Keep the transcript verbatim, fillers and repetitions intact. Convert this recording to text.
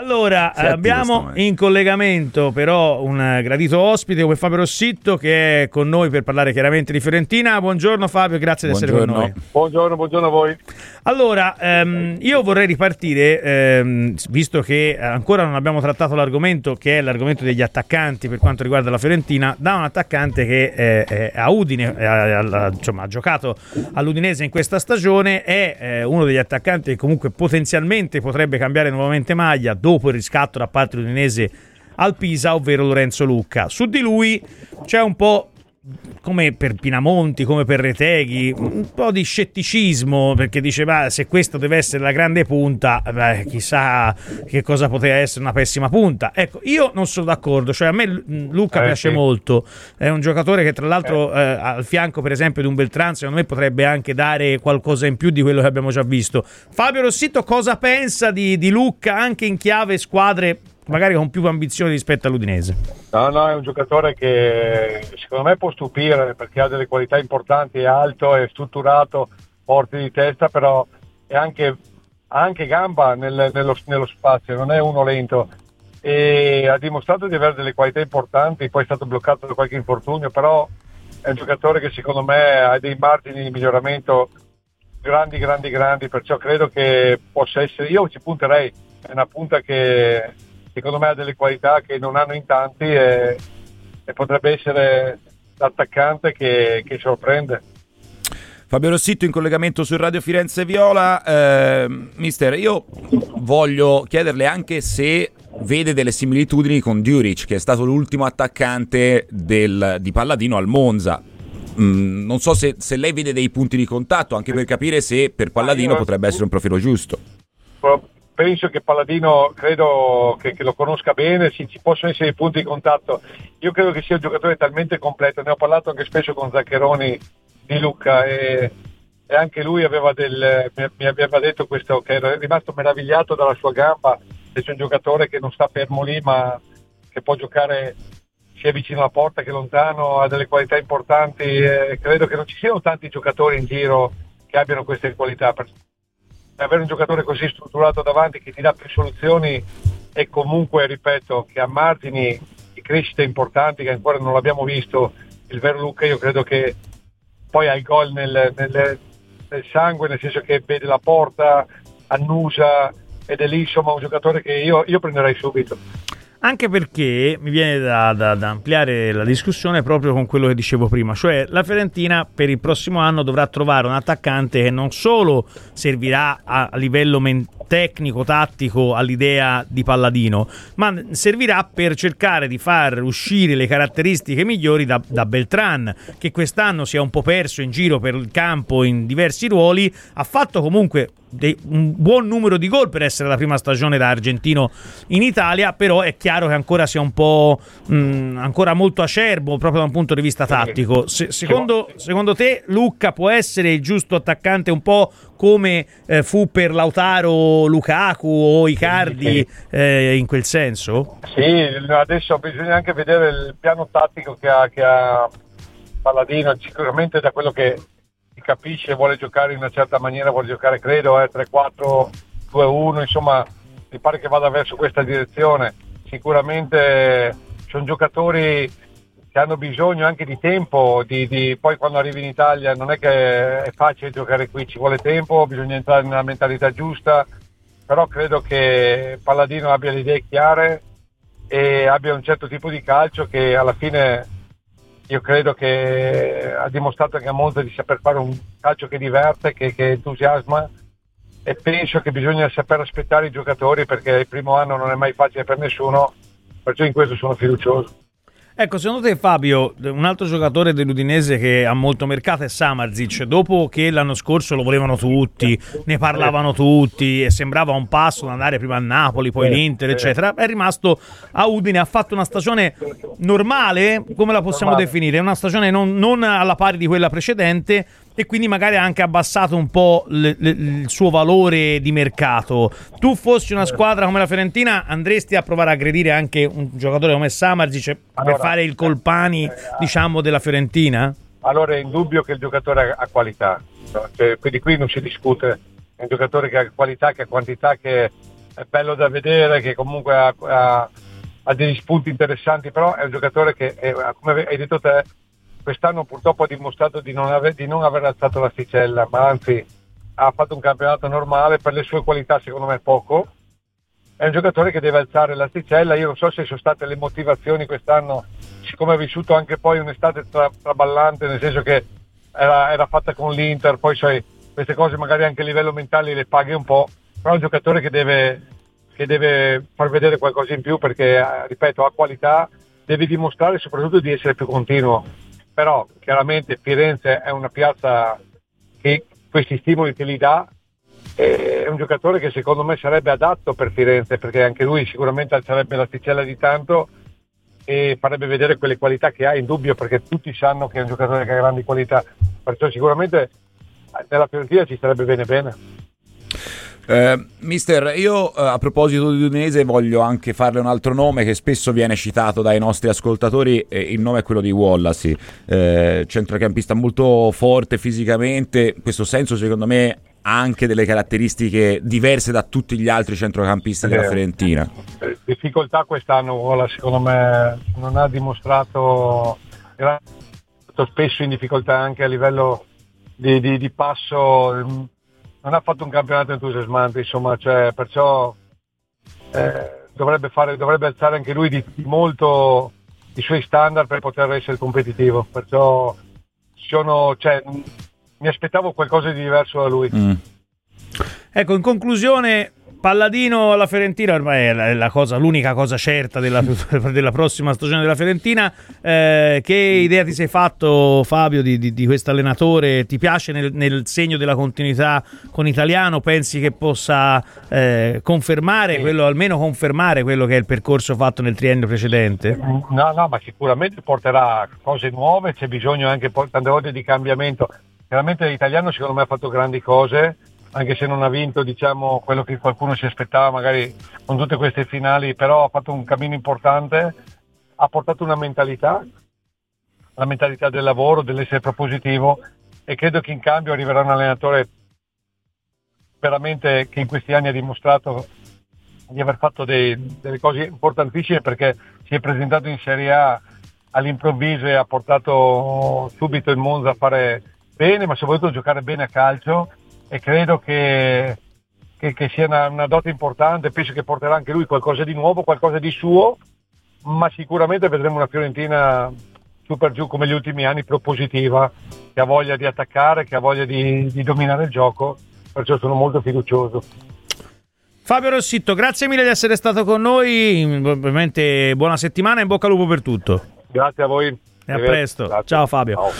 Allora, abbiamo in collegamento però un gradito ospite come Fabio Rossitto, che è con noi per parlare chiaramente di Fiorentina. Buongiorno Fabio, grazie di essere con noi. Buongiorno, buongiorno a voi. Allora, ehm, io vorrei ripartire, ehm, visto che ancora non abbiamo trattato l'argomento, che è l'argomento degli attaccanti per quanto riguarda la Fiorentina, da un attaccante che è, è a Udine, è, è, insomma, ha giocato all'Udinese in questa stagione, è, è uno degli attaccanti che comunque potenzialmente potrebbe cambiare nuovamente maglia dopo il riscatto da parte dell'Udinese al Pisa, ovvero Lorenzo Lucca. Su di lui c'è un po', come per Pinamonti, come per Reteghi, un po' di scetticismo, perché diceva se questo deve essere la grande punta, beh, chissà che cosa poteva essere una pessima punta. Ecco, io non sono d'accordo, cioè a me Lucca eh, piace sì. molto, è un giocatore che tra l'altro eh. Eh, al fianco per esempio di un Beltrán secondo me potrebbe anche dare qualcosa in più di quello che abbiamo già visto. Fabio Rossitto cosa pensa di, di Lucca anche in chiave squadre magari con più ambizioni rispetto all'Udinese? No, no, è un giocatore che secondo me può stupire perché ha delle qualità importanti, è alto, è strutturato, forte di testa, però è anche, ha anche gamba nel, nello, nello spazio, non è uno lento e ha dimostrato di avere delle qualità importanti, poi è stato bloccato da qualche infortunio, però è un giocatore che secondo me ha dei margini di miglioramento grandi, grandi, grandi, perciò credo che possa essere, io ci punterei, è una punta che secondo me ha delle qualità che non hanno in tanti e, e potrebbe essere l'attaccante che, che sorprende. Fabio Rossitto in collegamento su Radio Firenze Viola. Eh, mister, io voglio chiederle anche se vede delle similitudini con Djuric, che è stato l'ultimo attaccante del, di Palladino al Monza. Mm, non so se, se lei vede dei punti di contatto, anche per capire se per Palladino io, potrebbe essere un profilo giusto. Penso che Palladino, credo che, che lo conosca bene, sì, ci possono essere dei punti di contatto. Io credo che sia un giocatore talmente completo, ne ho parlato anche spesso con Zaccheroni di Lucca e, e anche lui aveva del, mi, mi aveva detto questo, che era rimasto meravigliato dalla sua gamba, che c'è un giocatore che non sta fermo lì ma che può giocare sia vicino alla porta che lontano, ha delle qualità importanti e credo che non ci siano tanti giocatori in giro che abbiano queste qualità. Avere un giocatore così strutturato davanti che ti dà più soluzioni e comunque, ripeto, che ha margini di crescita importanti che ancora non l'abbiamo visto, il vero Lucca, io credo che poi ha il gol nel, nel, nel sangue, nel senso che vede la porta, annusa ed è lì insomma un giocatore che io, io prenderei subito. Anche perché mi viene da, da, da ampliare la discussione proprio con quello che dicevo prima, cioè la Fiorentina per il prossimo anno dovrà trovare un attaccante che non solo servirà a, a livello men- tecnico, tattico all'idea di Palladino, ma servirà per cercare di far uscire le caratteristiche migliori da, da Beltrán, che quest'anno si è un po' perso in giro per il campo in diversi ruoli, ha fatto comunque dei, un buon numero di gol per essere la prima stagione da argentino in Italia, però è chiaro che ancora sia un po' mh, ancora molto acerbo proprio da un punto di vista tattico. Se, secondo, secondo te Lucca può essere il giusto attaccante, un po' come eh, fu per Lautaro Lukaku o Icardi eh, in quel senso? Sì, adesso bisogna anche vedere il piano tattico che ha, che ha Palladino, sicuramente da quello che si capisce vuole giocare in una certa maniera, vuole giocare credo eh, tre quattro due uno, insomma mi pare che vada verso questa direzione. Sicuramente sono giocatori che hanno bisogno anche di tempo, di, di, poi quando arrivi in Italia non è che è facile giocare qui, ci vuole tempo, bisogna entrare nella mentalità giusta, però credo che Palladino abbia le idee chiare e abbia un certo tipo di calcio che alla fine io credo che ha dimostrato anche a Monza di saper fare un calcio che diverte, che, che entusiasma, e penso che bisogna saper aspettare i giocatori perché il primo anno non è mai facile per nessuno, perciò in questo sono fiducioso. Ecco, secondo te Fabio, un altro giocatore dell'Udinese che ha molto mercato è Samardzic, dopo che l'anno scorso lo volevano tutti, ne parlavano tutti e sembrava un passo da andare prima a Napoli, poi l'Inter eccetera, è rimasto a Udine, ha fatto una stagione normale, come la possiamo normale. definire? Una stagione non, non alla pari di quella precedente e quindi magari ha anche abbassato un po' le, le, il suo valore di mercato. Tu fossi una squadra come la Fiorentina, andresti a provare a aggredire anche un giocatore come Samardzic allora, per fare il Colpani eh, diciamo della Fiorentina? Allora è indubbio che il giocatore ha qualità, no? Cioè, quindi qui non si discute, è un giocatore che ha qualità, che ha quantità, che è bello da vedere, che comunque ha, ha, ha degli spunti interessanti, però è un giocatore che, è, come hai detto te, quest'anno purtroppo ha dimostrato di non, aver, di non aver alzato l'asticella, ma anzi ha fatto un campionato normale, per le sue qualità secondo me poco. È un giocatore che deve alzare l'asticella. Io non so se sono state le motivazioni quest'anno, siccome ha vissuto anche poi un'estate tra, traballante, nel senso che era, era fatta con l'Inter, poi sai, queste cose magari anche a livello mentale le paghi un po', però è un giocatore che deve, che deve far vedere qualcosa in più, perché ripeto, ha qualità, deve dimostrare soprattutto di essere più continuo. Però chiaramente Firenze è una piazza che questi stimoli te li dà, è un giocatore che secondo me sarebbe adatto per Firenze, perché anche lui sicuramente alzerebbe l'asticella di tanto e farebbe vedere quelle qualità che ha, in dubbio, perché tutti sanno che è un giocatore che ha grandi qualità, perciò sicuramente nella Fiorentina ci starebbe bene bene. Uh, mister, io uh, a proposito di Udinese voglio anche farle un altro nome che spesso viene citato dai nostri ascoltatori, e il nome è quello di Wallace, uh, centrocampista molto forte fisicamente, in questo senso secondo me ha anche delle caratteristiche diverse da tutti gli altri centrocampisti della Fiorentina. Difficoltà quest'anno Wallace secondo me non ha dimostrato, era spesso in difficoltà anche a livello di, di, di passo, non ha fatto un campionato entusiasmante, insomma, cioè, perciò eh, dovrebbe, fare, dovrebbe alzare anche lui di, di molto i suoi standard per poter essere competitivo, perciò sono, cioè, mi aspettavo qualcosa di diverso da lui. Mm. Ecco, in conclusione, Palladino alla Fiorentina ormai è la, la cosa, l'unica cosa certa della, della prossima stagione della Fiorentina. Eh, che idea ti sei fatto, Fabio, di, di, di questo allenatore? Ti piace nel, nel segno della continuità con Italiano? Pensi che possa eh, confermare, sì. quello, almeno confermare quello che è il percorso fatto nel triennio precedente? No, no, ma sicuramente porterà cose nuove, c'è bisogno anche poi tante volte di cambiamento. Chiaramente l'Italiano secondo me ha fatto grandi cose, anche se non ha vinto, diciamo, quello che qualcuno si aspettava magari con tutte queste finali, però ha fatto un cammino importante, ha portato una mentalità, la mentalità del lavoro, dell'essere propositivo, e credo che in cambio arriverà un allenatore veramente che in questi anni ha dimostrato di aver fatto dei, delle cose importantissime, perché si è presentato in Serie A all'improvviso e ha portato subito il Monza a fare bene, ma soprattutto a giocare bene a calcio, e credo che, che, che sia una, una dote importante. Penso che porterà anche lui qualcosa di nuovo, qualcosa di suo, ma sicuramente vedremo una Fiorentina su per giù come gli ultimi anni, propositiva, che ha voglia di attaccare, che ha voglia di, di dominare il gioco, perciò sono molto fiducioso. Fabio Rossitto, grazie mille di essere stato con noi, ovviamente buona settimana e in bocca al lupo per tutto. Grazie a voi. E a presto. Grazie. Ciao Fabio. Ciao.